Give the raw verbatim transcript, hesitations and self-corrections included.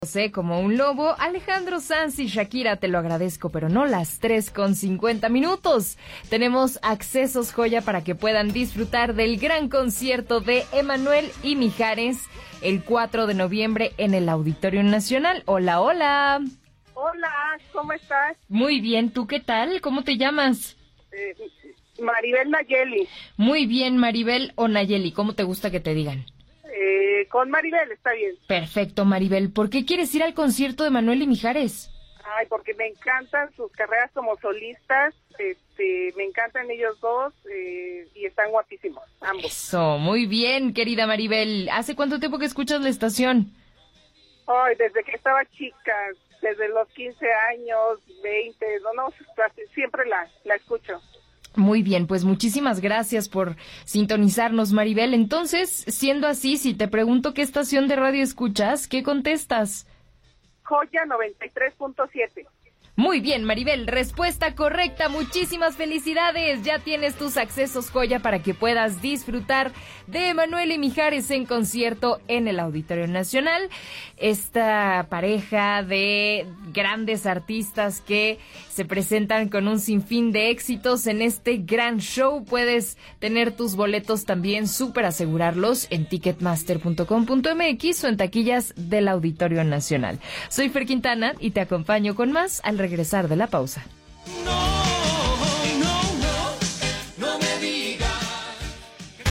Sé como un lobo, Alejandro Sanz y Shakira, te lo agradezco, pero no las tres con cincuenta minutos. Tenemos accesos joya para que puedan disfrutar del gran concierto de Emmanuel y Mijares el cuatro de noviembre en el Auditorio Nacional. Hola, hola. Hola, ¿cómo estás? Muy bien, ¿tú qué tal? ¿Cómo te llamas? Eh, Maribel Nayeli. Muy bien, Maribel o Nayeli, ¿cómo te gusta que te digan? Eh, con Maribel está bien. Perfecto, Maribel. ¿Por qué quieres ir al concierto de Emmanuel y Mijares? Ay, porque me encantan sus carreras como solistas, este, me encantan ellos dos eh, y están guapísimos, ambos. Eso, muy bien, querida Maribel. ¿Hace cuánto tiempo que escuchas la estación? Ay, desde que estaba chica, desde los quince años, veinte, no, no, siempre la, la escucho. Muy bien, pues muchísimas gracias por sintonizarnos, Maribel. Entonces, siendo así, si te pregunto qué estación de radio escuchas, ¿qué contestas? Joya noventa y tres punto siete. Muy bien, Maribel, respuesta correcta. Muchísimas felicidades. Ya tienes tus accesos joya para que puedas disfrutar de Emmanuel y Mijares en concierto en el Auditorio Nacional. Esta pareja de grandes artistas que se presentan con un sinfín de éxitos en este gran show. Puedes tener tus boletos también, súper asegurarlos en ticketmaster punto com punto m x o en taquillas del Auditorio Nacional. Soy Fer Quintana y te acompaño con más al regresar de la pausa.